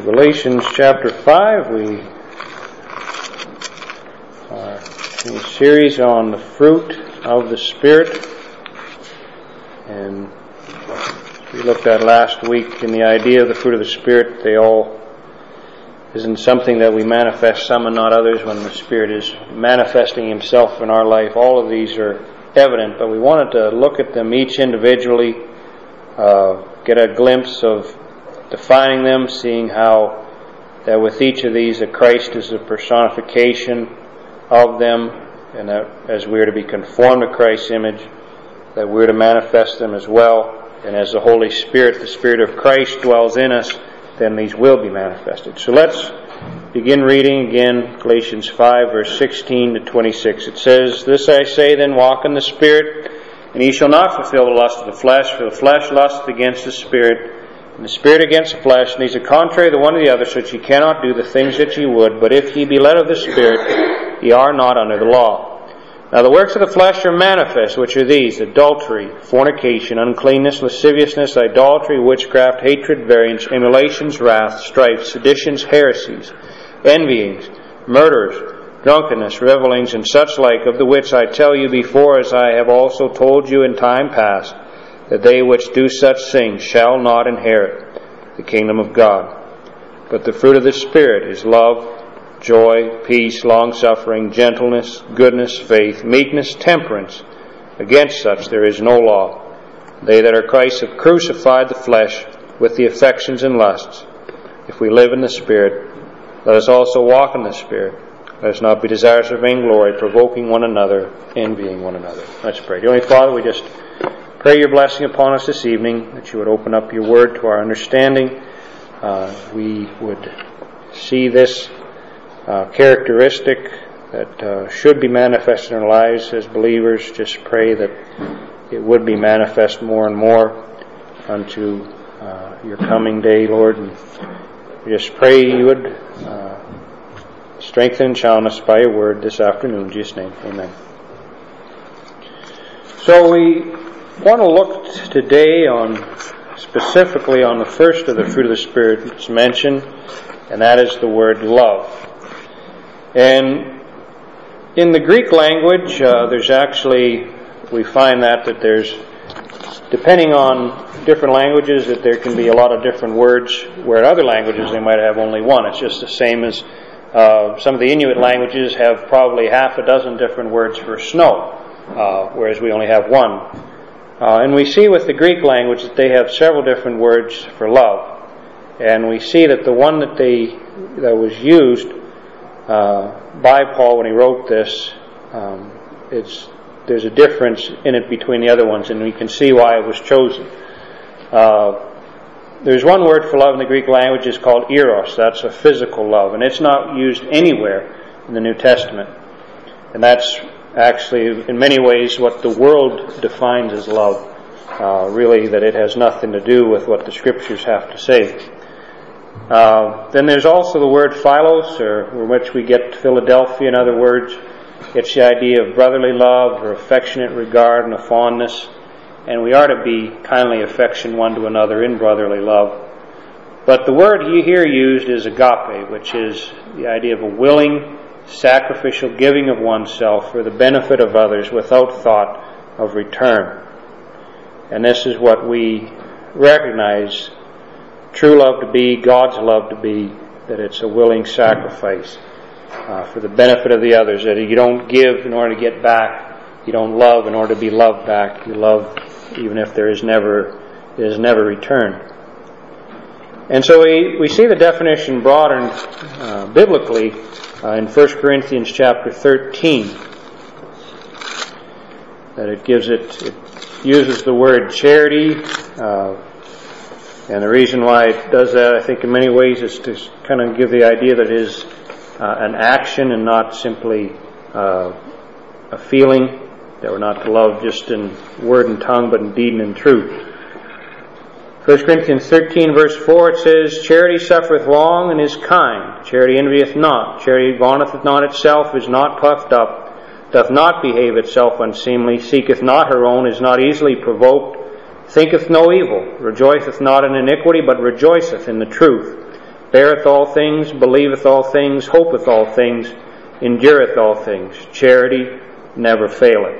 Galatians chapter 5. We are in a series on the fruit of the Spirit. And we looked at last week in the idea of the fruit of the Spirit. They all isn't something that we manifest some and not others. When the Spirit is manifesting Himself in our life, all of these are evident, but we wanted to look at them each individually, get a glimpse of defining them, seeing how that with each of these that Christ is the personification of them, and that as we are to be conformed to Christ's image, that we're to manifest them as well. And as the Holy Spirit, the Spirit of Christ, dwells in us, then these will be manifested. So let's begin reading again, Galatians 5, verse 16 to 26. It says, "This I say then, walk in the Spirit, and ye shall not fulfill the lust of the flesh, for the flesh lusteth against the Spirit, and the Spirit against the flesh, and these are contrary the one to the other, so that ye cannot do the things that ye would. But if ye be led of the Spirit, ye are not under the law. Now the works of the flesh are manifest, which are these: adultery, fornication, uncleanness, lasciviousness, idolatry, witchcraft, hatred, variance, emulations, wrath, strife, seditions, heresies, envyings, murders, drunkenness, revellings, and such like, of the which I tell you before, as I have also told you in time past, that they which do such things shall not inherit the kingdom of God. But the fruit of the Spirit is love, joy, peace, long-suffering, gentleness, goodness, faith, meekness, temperance. Against such there is no law. They that are Christ have crucified the flesh with the affections and lusts. If we live in the Spirit, let us also walk in the Spirit. Let us not be desirous of vainglory, provoking one another, envying one another." Let's pray. Heavenly Father, we just pray your blessing upon us this evening, that you would open up your word to our understanding. We would see this characteristic that should be manifest in our lives as believers. Just pray that it would be manifest more and more unto your coming day, Lord. And we just pray you would strengthen and challenge us by your word this afternoon. In Jesus' name, amen. So we want to look today specifically on the first of the fruit of the Spirit that's mentioned, and that is the word love. And in the Greek language, we find that there's, depending on different languages, that there can be a lot of different words, where in other languages they might have only one. It's just the same as some of the Inuit languages have probably half a dozen different words for snow, whereas we only have one. And we see with the Greek language that they have several different words for love. And we see that the one that was used by Paul when he wrote this, there's a difference in it between the other ones, and we can see why it was chosen. There's one word for love in the Greek language is called eros. That's a physical love, and it's not used anywhere in the New Testament. And that's actually, in many ways, what the world defines as love. Really, that it has nothing to do with what the Scriptures have to say. Then there's also the word philos, or which we get Philadelphia. In other words, it's the idea of brotherly love or affectionate regard and a fondness. And we are to be kindly affection one to another in brotherly love. But the word here used is agape, which is the idea of a willing, sacrificial giving of oneself for the benefit of others without thought of return. And this is what we recognize true love to be, God's love to be, that it's a willing sacrifice for the benefit of the others, that you don't give in order to get back, you don't love in order to be loved back, you love even if there is never return. And so we see the definition broadened biblically in 1 Corinthians chapter 13, that it uses the word charity, and the reason why it does that, I think in many ways, is to kind of give the idea that it is an action and not simply a feeling, that we're not to love just in word and tongue, but in deed and in truth. 1 Corinthians 13 verse 4, it says, "Charity suffereth long and is kind. Charity envieth not. Charity vaunteth not itself, is not puffed up, doth not behave itself unseemly, seeketh not her own, is not easily provoked, thinketh no evil, rejoiceth not in iniquity, but rejoiceth in the truth, beareth all things, believeth all things, hopeth all things, endureth all things. Charity never faileth.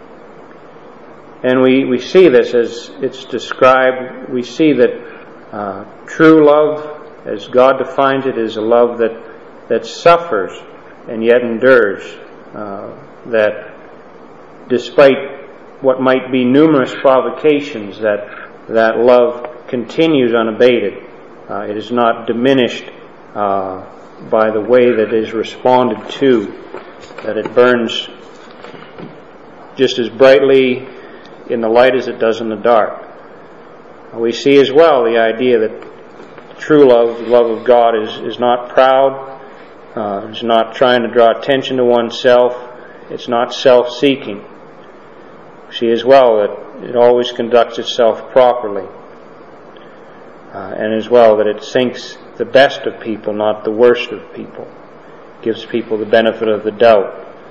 And we see this as it's described. We see that true love, as God defines it, is a love that suffers and yet endures. That despite what might be numerous provocations, that love continues unabated. It is not diminished by the way that it is responded to, that it burns just as brightly in the light as it does in the dark. We see as well the idea that true love, the love of God, is not proud, is not trying to draw attention to oneself, it's not self-seeking. We see as well that it always conducts itself properly, and as well that it thinks the best of people, not the worst of people. Gives people the benefit of the doubt.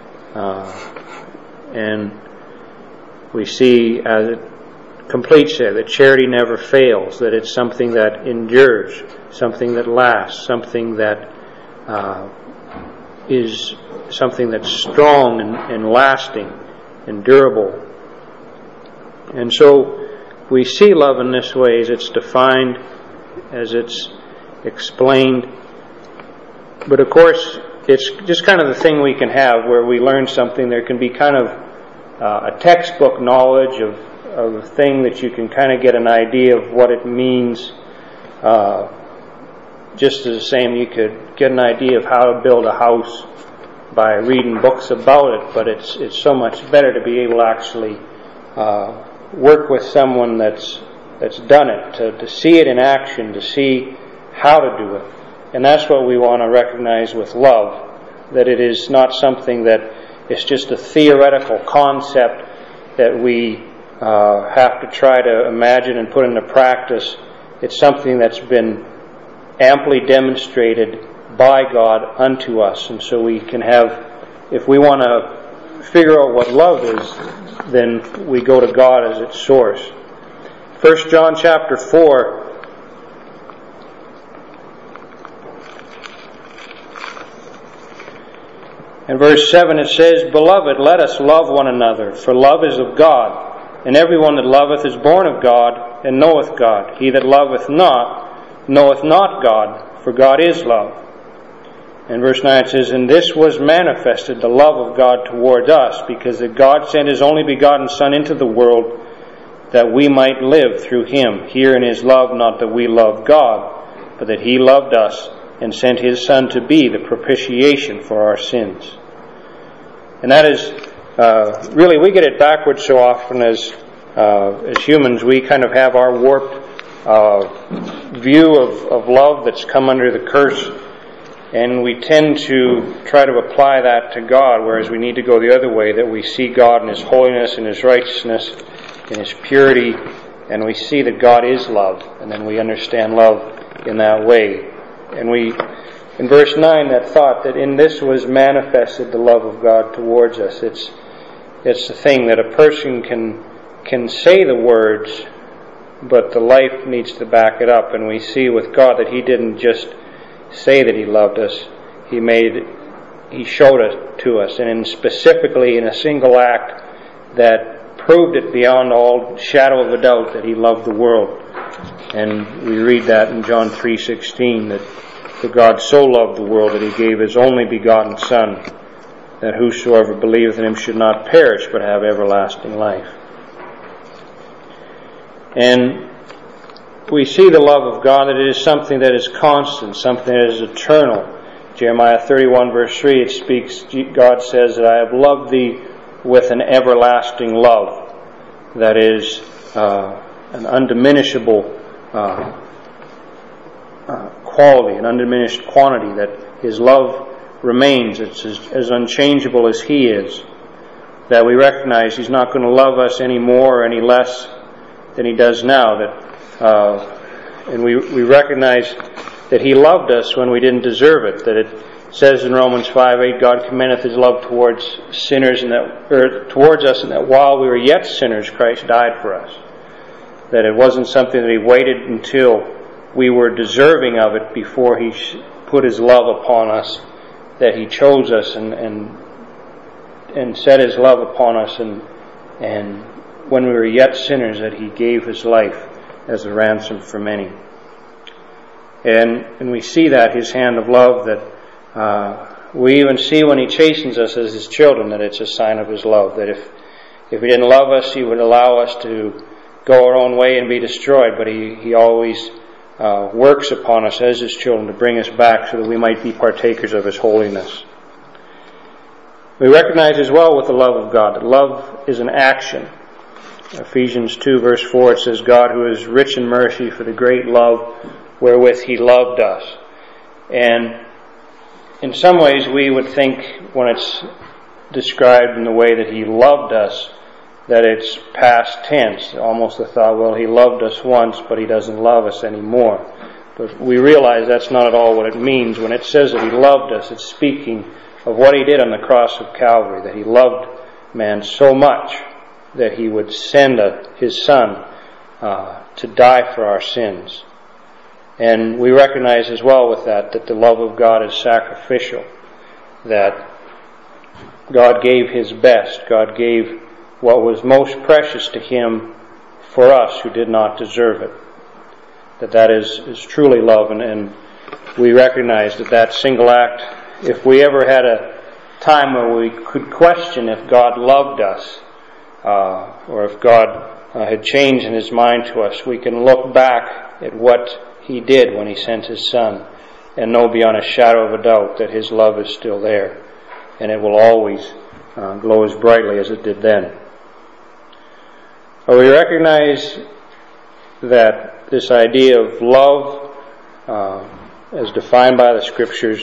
And we see, as it completes there, that charity never fails, that it's something that endures, something that lasts, something that is something that's strong and lasting and durable. And so we see love in this way as it's defined, as it's explained. But of course, it's just kind of the thing we can have where we learn something. There can be kind of a textbook knowledge of a thing that you can kind of get an idea of what it means. Just as the same, you could get an idea of how to build a house by reading books about it, but it's so much better to be able to actually work with someone that's done it, to see it in action, to see how to do it. And that's what we want to recognize with love, that it is not something that is just a theoretical concept that we have to try to imagine and put into practice. It's something that's been amply demonstrated by God unto us. And so we can have, if we want to figure out what love is, then we go to God as its source. 1 John chapter 4, in verse 7 it says, Beloved, let us love one another, for love is of God, and everyone that loveth is born of God, and knoweth God. He that loveth not, knoweth not God, for God is love. And verse 9 it says, And this was manifested, the love of God toward us, because that God sent His only begotten Son into the world, that we might live through Him. Herein is love, not that we love God, but that He loved us, and sent His Son to be the propitiation for our sins. And that is, really, we get it backwards so often as humans. We kind of have our warped view of love that's come under the curse, and we tend to try to apply that to God, whereas we need to go the other way, that we see God in His holiness, in His righteousness, in His purity, and we see that God is love, and then we understand love in that way. And we, in verse 9, that thought that in this was manifested the love of God towards us. It's the thing that a person can say the words, but the life needs to back it up. And we see with God that He didn't just say that He loved us. He showed it to us, and specifically in a single act that proved it beyond all shadow of a doubt that He loved the world. And we read that in John 3:16, that for God so loved the world that He gave His only begotten Son, that whosoever believeth in Him should not perish but have everlasting life. And we see the love of God, that it is something that is constant, something that is eternal. Jeremiah 31 verse 3, it speaks, God says that I have loved thee with an everlasting love. That is an undiminishable quality, an undiminished quantity, that His love remains. It's as unchangeable as He is. That we recognize He's not going to love us any more or any less than He does now. And we recognize that He loved us when we didn't deserve it. That it says in Romans 5:8, God commendeth His love towards sinners, towards us, and that while we were yet sinners, Christ died for us. That it wasn't something that He waited until we were deserving of it before He put His love upon us, that He chose us and set His love upon us, and when we were yet sinners, that He gave His life as a ransom for many. And we see that, His hand of love, that we even see when He chastens us as His children, that it's a sign of His love. That if He didn't love us, He would allow us to go our own way and be destroyed. But He always works upon us as His children to bring us back so that we might be partakers of His holiness. We recognize as well with the love of God that love is an action. Ephesians 2 verse 4, it says, God who is rich in mercy for the great love wherewith He loved us. And in some ways we would think when it's described in the way that He loved us, that it's past tense. Almost the thought, well, He loved us once, but He doesn't love us anymore. But we realize that's not at all what it means. When it says that He loved us, it's speaking of what He did on the cross of Calvary, that He loved man so much that He would send His Son to die for our sins. And we recognize as well with that the love of God is sacrificial, that God gave His best. God gave what was most precious to Him for us who did not deserve it. That is truly love, and we recognize that single act, if we ever had a time where we could question if God loved us, or if God had changed in His mind to us, we can look back at what He did when He sent His Son and know beyond a shadow of a doubt that His love is still there, and it will always glow as brightly as it did then. But we recognize that this idea of love, as defined by the Scriptures,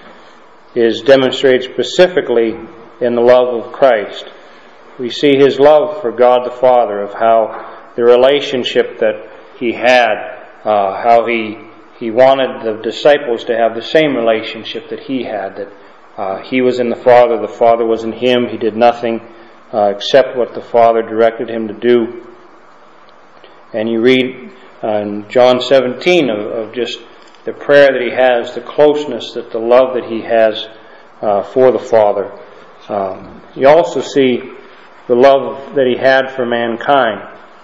is demonstrated specifically in the love of Christ. We see His love for God the Father, of how the relationship that He had, how He wanted the disciples to have the same relationship that He had, that He was in the Father was in Him. He did nothing except what the Father directed Him to do. And you read in John 17 of just the prayer that He has, the closeness, that the love that He has for the Father. You also see the love that He had for mankind,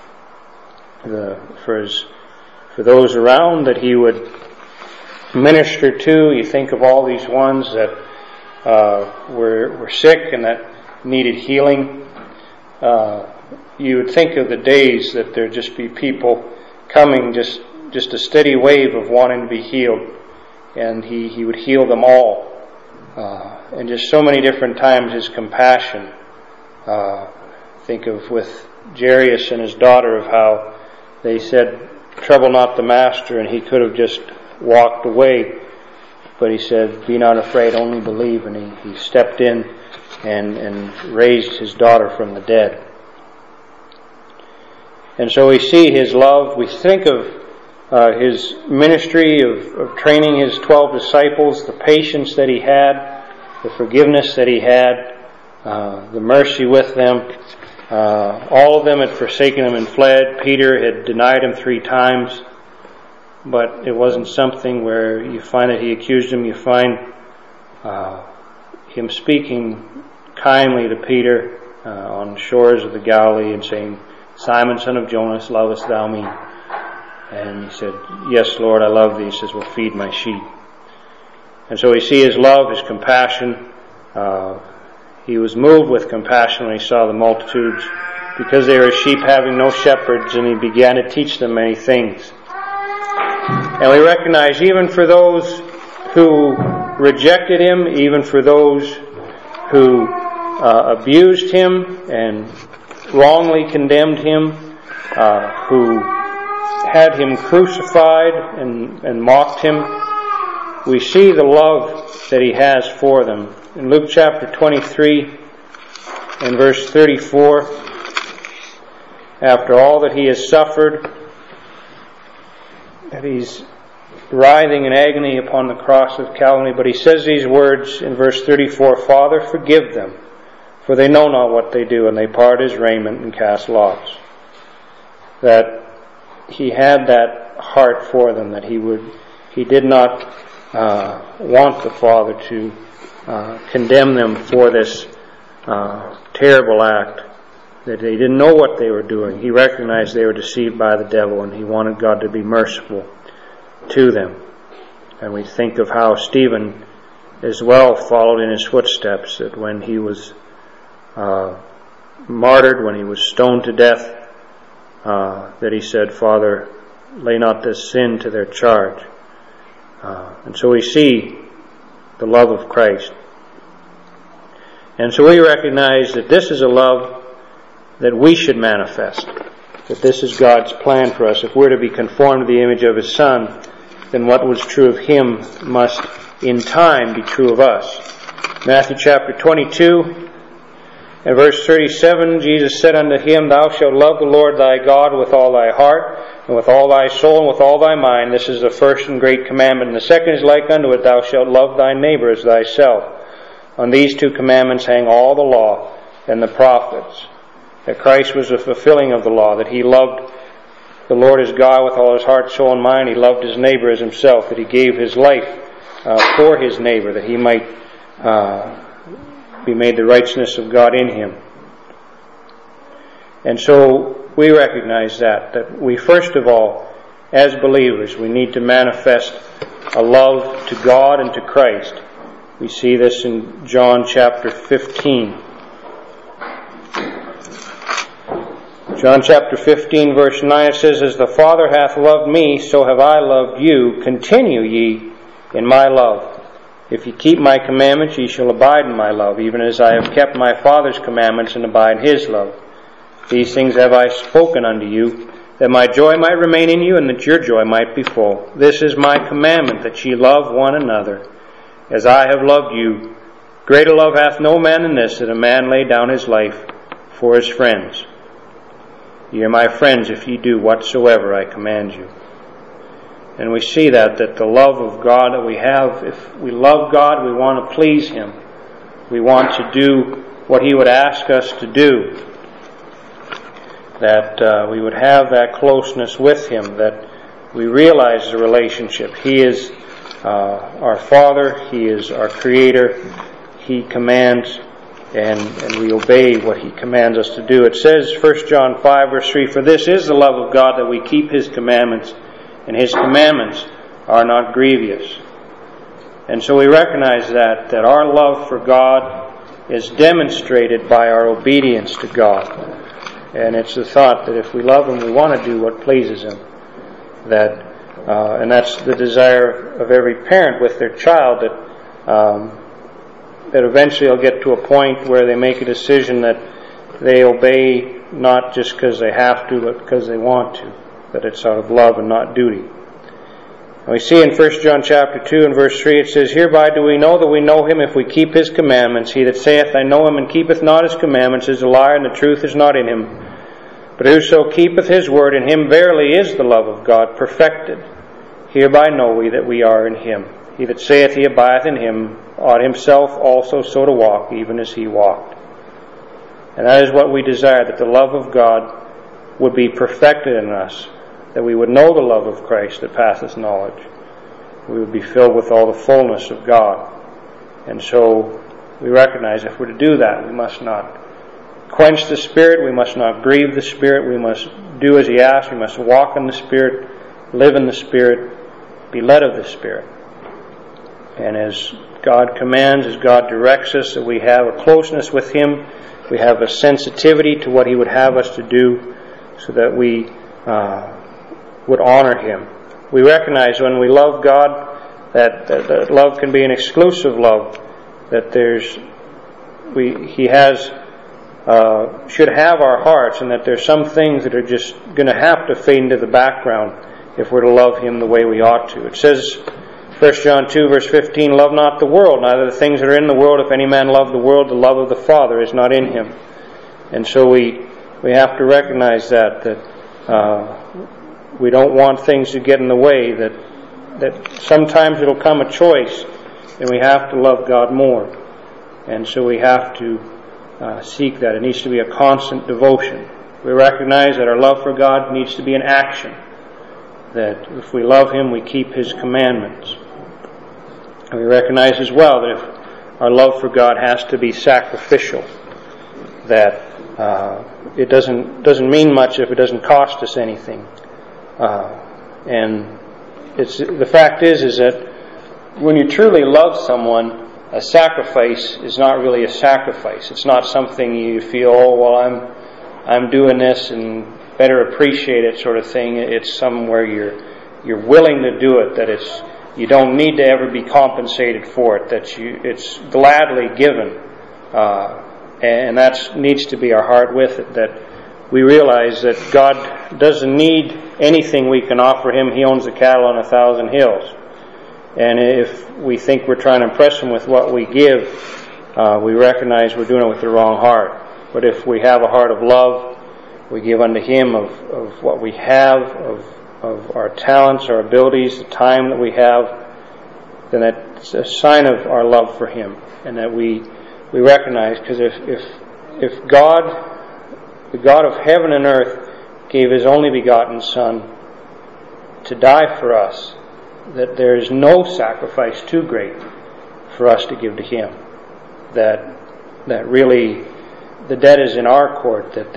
for those around that He would minister to. You think of all these ones that were sick and that needed healing. You would think of the days that there'd just be people coming, just a steady wave of wanting to be healed, and He would heal them all. And just so many different times His compassion. Think of with Jairus and his daughter, of how they said, trouble not the Master, and He could have just walked away. But He said, be not afraid, only believe. And He stepped in and raised his daughter from the dead. And so we see His love. We think of His ministry of training His 12 disciples, the patience that He had, the forgiveness that He had, the mercy with them. All of them had forsaken Him and fled. Peter had denied Him 3 times. But it wasn't something where you find that He accused him. You find Him speaking kindly to Peter on the shores of the Galilee and saying, Simon, son of Jonas, lovest thou me? And he said, yes, Lord, I love thee. He says, well, feed my sheep. And so we see His love, His compassion. He was moved with compassion when He saw the multitudes, because they were sheep having no shepherds, and He began to teach them many things. And we recognize even for those who rejected Him, even for those who abused Him and wrongly condemned Him, who had Him crucified and mocked Him, we see the love that He has for them. In Luke chapter 23 and verse 34, after all that He has suffered, that He's writhing in agony upon the cross of Calvary, but He says these words in verse 34, Father, forgive them, for they know not what they do, and they part His raiment and cast lots. That He had that heart for them, that he did not want the Father to condemn them for this terrible act, that they didn't know what they were doing. He recognized they were deceived by the devil, and he wanted God to be merciful to them. And we think of how Stephen as well followed in his footsteps, that when he was martyred, when he was stoned to death, that he said, "Father, lay not this sin to their charge." And so we see the love of Christ. And so we recognize that this is a love that we should manifest, that this is God's plan for us. If we're to be conformed to the image of His Son, then what was true of Him must in time be true of us. Matthew chapter 22 and verse 37, Jesus said unto him, "Thou shalt love the Lord thy God with all thy heart, and with all thy soul, and with all thy mind. This is the first and great commandment. And the second is like unto it, Thou shalt love thy neighbor as thyself. On these two commandments hang all the law and the prophets." That Christ was the fulfilling of the law, that He loved the Lord his God with all his heart, soul, and mind. He loved his neighbor as himself, that He gave His life for His neighbor, that he might be made the righteousness of God in him. And so we recognize that we first of all, as believers, we need to manifest a love to God and to Christ. We see this in John chapter 15. John chapter 15 verse 9, it says, "As the Father hath loved me, so have I loved you. Continue ye in my love. If ye keep my commandments, ye shall abide in my love, even as I have kept my Father's commandments and abide in His love. These things have I spoken unto you, that my joy might remain in you, and that your joy might be full. This is my commandment, that ye love one another, as I have loved you. Greater love hath no man than this, that a man lay down his life for his friends. Ye are my friends if ye do whatsoever I command you." And we see that the love of God that we have, if we love God, we want to please Him. We want to do what He would ask us to do. That we would have that closeness with Him, that we realize the relationship. He is our Father, He is our Creator, He commands, and we obey what He commands us to do. It says, 1 John 5 verse 3, "For this is the love of God, that we keep His commandments, and His commandments are not grievous." And so we recognize that our love for God is demonstrated by our obedience to God. And it's the thought that if we love Him, we want to do what pleases Him. And that's the desire of every parent with their child, that eventually they'll get to a point where they make a decision that they obey not just because they have to, but because they want to. That it's out of love and not duty. And we see in 1 John chapter 2 and verse 3, it says, "Hereby do we know that we know Him, if we keep His commandments. He that saith, I know Him, and keepeth not His commandments, is a liar, and the truth is not in him. But whoso keepeth His word, in him verily is the love of God perfected. Hereby know we that we are in Him. He that saith he abideth in Him ought himself also so to walk, even as He walked." And that is what we desire, that the love of God would be perfected in us, that we would know the love of Christ that passeth knowledge. We would be filled with all the fullness of God. And so we recognize if we're to do that, we must not quench the Spirit, we must not grieve the Spirit, we must do as He asks, we must walk in the Spirit, live in the Spirit, be led of the Spirit. And as God commands, as God directs us, that we have a closeness with Him, we have a sensitivity to what He would have us to do, so that we would honor Him. We recognize when we love God that love can be an exclusive love, that He should have our hearts, and that there's some things that are just going to have to fade into the background if we're to love Him the way we ought to. It says, 1 John 2 verse 15, "Love not the world, neither the things that are in the world. If any man love the world, the love of the Father is not in him." And so we have to recognize that we don't want things to get in the way, that sometimes it'll come a choice, and we have to love God more. And so we have to seek that. It needs to be a constant devotion. We recognize that our love for God needs to be an action. that if we love Him, we keep His commandments. And we recognize as well that if our love for God has to be sacrificial, that it doesn't mean much if it doesn't cost us anything. And the fact is that when you truly love someone, a sacrifice is not really a sacrifice. It's not something you feel, oh, well, I'm doing this and better appreciate it sort of thing. It's somewhere you're willing to do it, that you don't need to ever be compensated for it, that it's gladly given. And that needs to be our heart with it, that we realize that God doesn't need anything we can offer Him. He owns the cattle on 1,000 hills. And if we think we're trying to impress Him with what we give, we recognize we're doing it with the wrong heart. But if we have a heart of love, we give unto Him of what we have, of our talents, our abilities, the time that we have, then that's a sign of our love for Him. And that we recognize, because if God, the God of heaven and earth, gave His only begotten Son to die for us, that there is no sacrifice too great for us to give to Him. That really the debt is in our court. That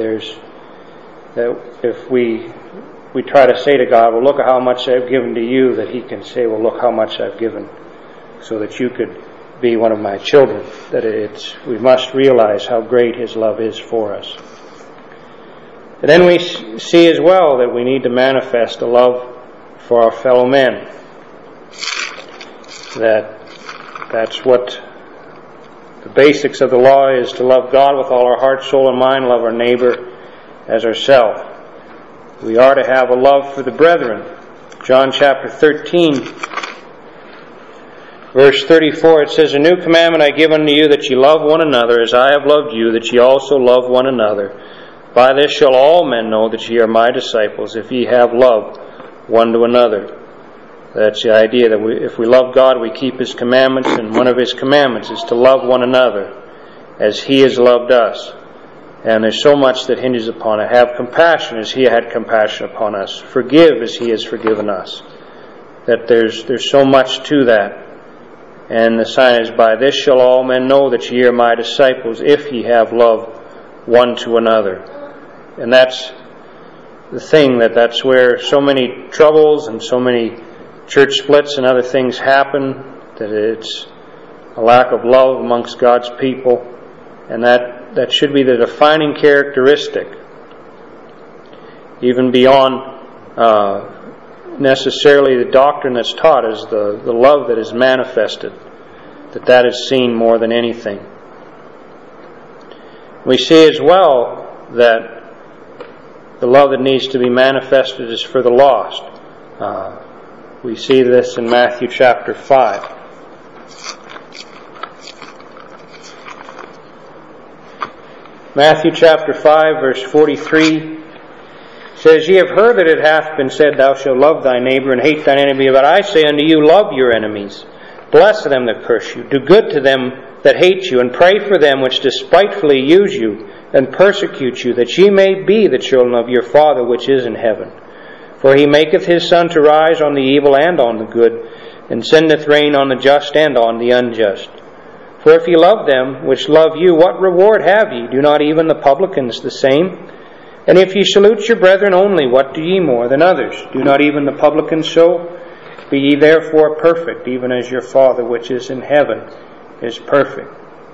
if we try to say to God, well, look at how much I've given to you, that He can say, well, look how much I've given, so that you could be one of my children. That we must realize how great His love is for us. And then we see as well that we need to manifest a love for our fellow men. That's what the basics of the law is, to love God with all our heart, soul, and mind, love our neighbor as ourselves. We are to have a love for the brethren. John chapter 13, verse 34, it says, "A new commandment I give unto you, that ye love one another, as I have loved you, that ye also love one another. By this shall all men know that ye are my disciples, if ye have love one to another." That's the idea, that if we love God, we keep His commandments, and one of His commandments is to love one another as He has loved us. And there's so much that hinges upon it. Have compassion as He had compassion upon us. Forgive as He has forgiven us. That there's so much to that. And the sign is, by this shall all men know that ye are my disciples, if ye have love one to another. And that's the thing, that's where so many troubles and so many church splits and other things happen, that it's a lack of love amongst God's people. And that should be the defining characteristic, even beyond necessarily the doctrine that's taught, is the love that is manifested, that is seen more than anything. We see as well that the love that needs to be manifested is for the lost. We see this in Matthew chapter 5. Matthew chapter 5, verse 43 says, "Ye have heard that it hath been said, Thou shalt love thy neighbor and hate thine enemy. But I say unto you, love your enemies. Bless them that curse you. Do good to them that hate you, and pray for them which despitefully use you and persecute you, that ye may be the children of your Father which is in heaven. For He maketh His sun to rise on the evil and on the good, and sendeth rain on the just and on the unjust. For if ye love them which love you, what reward have ye? Do not even the publicans the same? And if ye salute your brethren only, what do ye more than others? Do not even the publicans so? Be ye therefore perfect, even as your Father which is in heaven is perfect."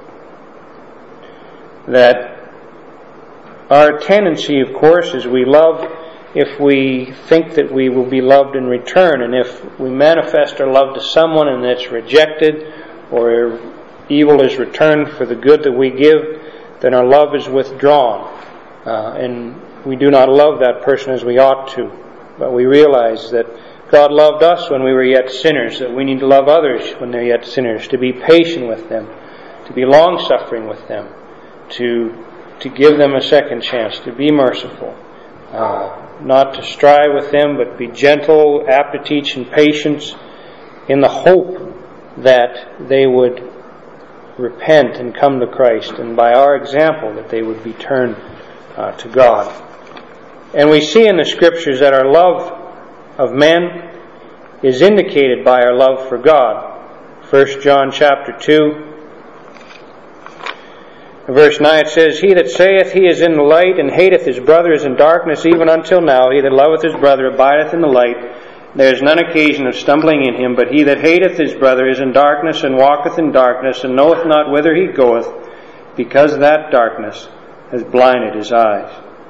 That our tendency, of course, is we love if we think that we will be loved in return. And if we manifest our love to someone and it's rejected, or evil is returned for the good that we give, then our love is withdrawn. And we do not love that person as we ought to. But we realize that God loved us when we were yet sinners, that we need to love others when they're yet sinners, to be patient with them, to be long-suffering with them, to give them a second chance, to be merciful, not to strive with them, but be gentle, apt to teach in patience, in the hope that they would repent and come to Christ, and by our example that they would be turned to God. And we see in the Scriptures that our love of men is indicated by our love for God. 1 John chapter 2, verse 9, it says, He that saith he is in the light and hateth his brother is in darkness even until now. He that loveth his brother abideth in the light. There is none occasion of stumbling in him, but he that hateth his brother is in darkness and walketh in darkness and knoweth not whither he goeth, because that darkness has blinded his eyes.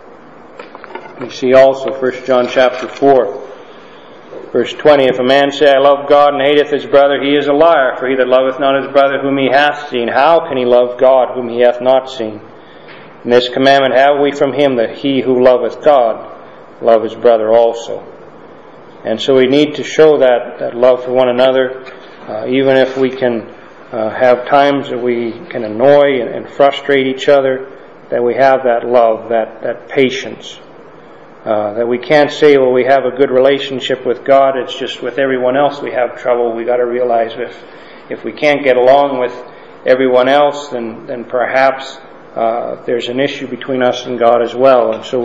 We see also 1 John chapter 4, verse 20, If a man say, I love God, and hateth his brother, he is a liar. For he that loveth not his brother whom he hath seen, how can he love God whom he hath not seen? And this commandment have we from him, that he who loveth God love his brother also. And so we need to show that love for one another, even if we can have times that we can annoy and frustrate each other, that we have that love, that patience. That we can't say, well, we have a good relationship with God, it's just with everyone else we have trouble. We've got to realize if we can't get along with everyone else, then perhaps there's an issue between us and God as well. And so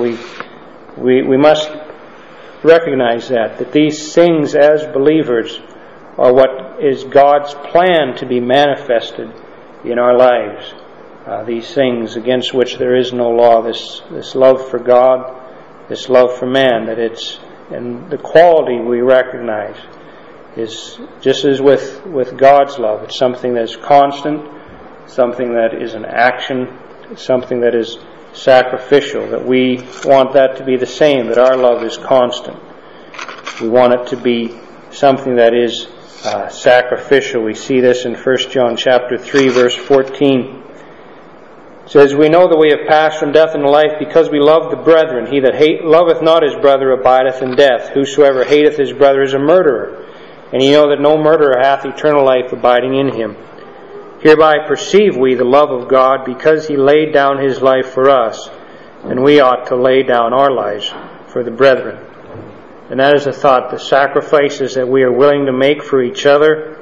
we must recognize that these things as believers are what is God's plan to be manifested in our lives. These things against which there is no law, this love for God, this love for man, that it's, and the quality we recognize is just as with God's love. It's something that is constant, something that is an action, something that is sacrificial, that we want that to be the same, that our love is constant. We want it to be something that is sacrificial. We see this in 1 John chapter 3, verse 14. It says, We know that we have passed from death into life because we love the brethren. He that loveth not his brother abideth in death. Whosoever hateth his brother is a murderer. And ye know that no murderer hath eternal life abiding in him. Hereby perceive we the love of God, because he laid down his life for us, and we ought to lay down our lives for the brethren. And that is the thought, the sacrifices that we are willing to make for each other,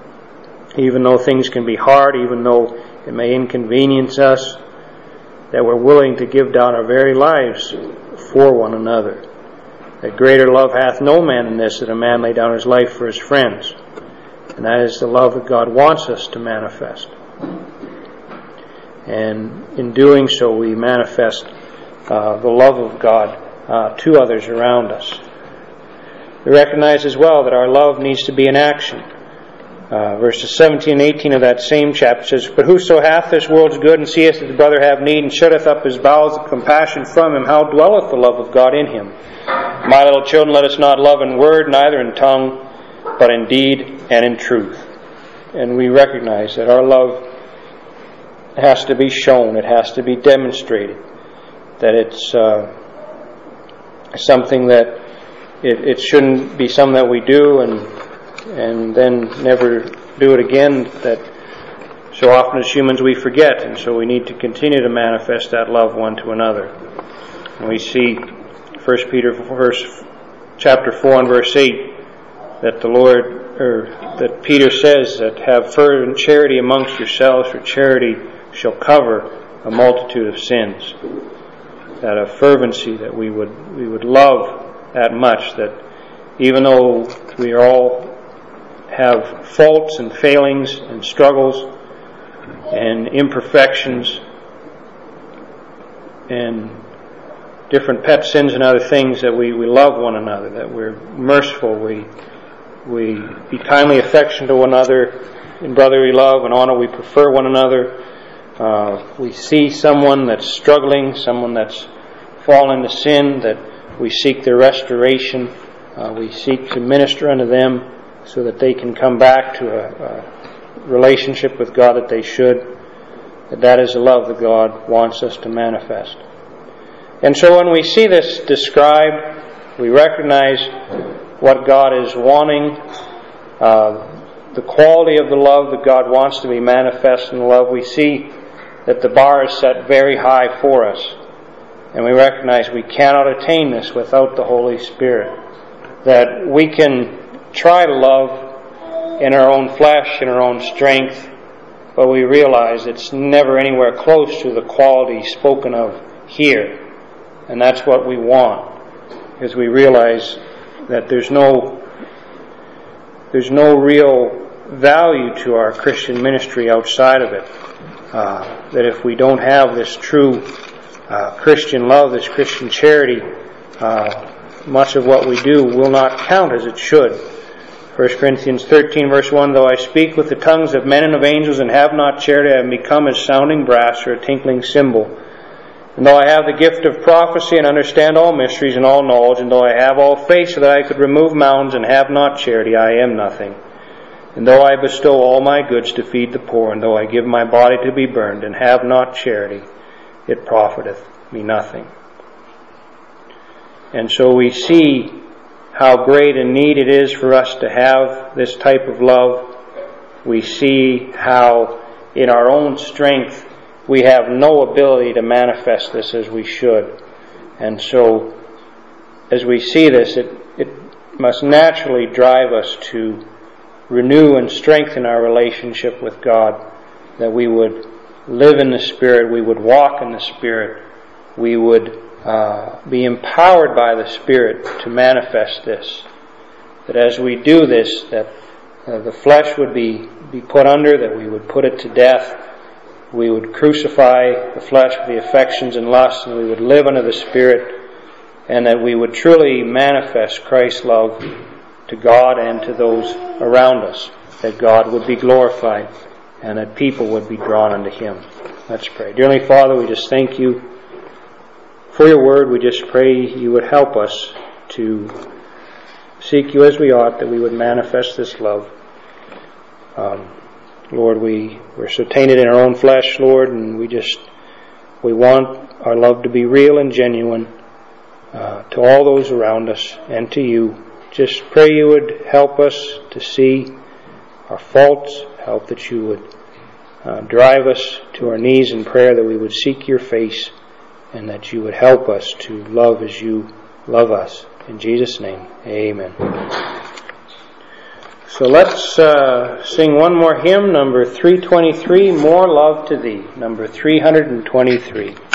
even though things can be hard, even though it may inconvenience us, that we're willing to give down our very lives for one another. That greater love hath no man than this, that a man lay down his life for his friends. And that is the love that God wants us to manifest. And in doing so, we manifest the love of God to others around us. We recognize as well that our love needs to be in action. Verses 17 and 18 of that same chapter says, But whoso hath this world's good, and seeth his brother have need, and shutteth up his bowels of compassion from him, how dwelleth the love of God in him? My little children, let us not love in word, neither in tongue, but in deed and in truth. And we recognize that our love has to be shown, it has to be demonstrated, that it's something that it shouldn't be something that we do and then never do it again, that so often as humans we forget, and so we need to continue to manifest that love one to another. And we see 1 Peter chapter 4 and verse 8 that that Peter says that have fervent charity amongst yourselves, for charity shall cover a multitude of sins. That a fervency that we would love that much, that even though we all have faults and failings and struggles and imperfections and different pet sins and other things, that we love one another, that we're merciful, we be kindly affectionate to one another, in brotherly love and honor we prefer one another. We see someone that's struggling, someone that's fallen into sin, that we seek their restoration. We seek to minister unto them so that they can come back to a relationship with God that they should. That is the love that God wants us to manifest. And so when we see this described, we recognize what God is wanting, the quality of the love that God wants to be manifest in love. We see that the bar is set very high for us. And we recognize we cannot attain this without the Holy Spirit. That we can try to love in our own flesh, in our own strength, but we realize it's never anywhere close to the quality spoken of here. And that's what we want, because we realize that there's no real value to our Christian ministry outside of it. That if we don't have this true Christian love, this Christian charity, much of what we do will not count as it should. 1 Corinthians 13 verse 1, though I speak with the tongues of men and of angels and have not charity, I have become as sounding brass or a tinkling cymbal. And though I have the gift of prophecy and understand all mysteries and all knowledge, and though I have all faith so that I could remove mountains and have not charity, I am nothing. And though I bestow all my goods to feed the poor, and though I give my body to be burned and have not charity, it profiteth me nothing. And so we see how great a need it is for us to have this type of love. We see how in our own strength we have no ability to manifest this as we should. And so as we see this, it must naturally drive us to renew and strengthen our relationship with God, that we would live in the Spirit, we would walk in the Spirit, we would be empowered by the Spirit to manifest this. That as we do this, that the flesh would be put under, that we would put it to death, we would crucify the flesh with the affections and lusts, and we would live under the Spirit, and that we would truly manifest Christ's love to God and to those around us, that God would be glorified and that people would be drawn unto Him. Let's pray. Dear Heavenly Father, we just thank You for Your Word. We just pray You would help us to seek You as we ought, that we would manifest this love. Lord, we're so tainted in our own flesh, Lord, and we want our love to be real and genuine to all those around us and to You. Just pray You would help us to see our faults, help that You would drive us to our knees in prayer, that we would seek Your face, and that You would help us to love as You love us. In Jesus' name, amen. So let's sing one more hymn, number 323, More Love to Thee, number 323.